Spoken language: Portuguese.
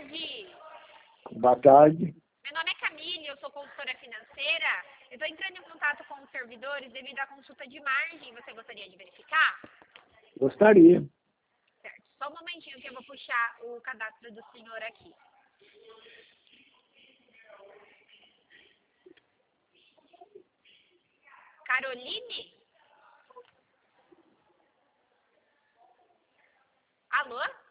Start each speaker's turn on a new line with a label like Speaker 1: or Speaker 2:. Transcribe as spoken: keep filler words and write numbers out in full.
Speaker 1: tarde.
Speaker 2: Boa tarde.
Speaker 1: Meu nome é Camille, eu sou consultora financeira. Eu estou entrando em contato com os servidores devido à consulta de margem. Você gostaria de verificar?
Speaker 2: Gostaria.
Speaker 1: Certo. Só um momentinho que eu vou puxar o cadastro do senhor aqui. Caroline? Alô?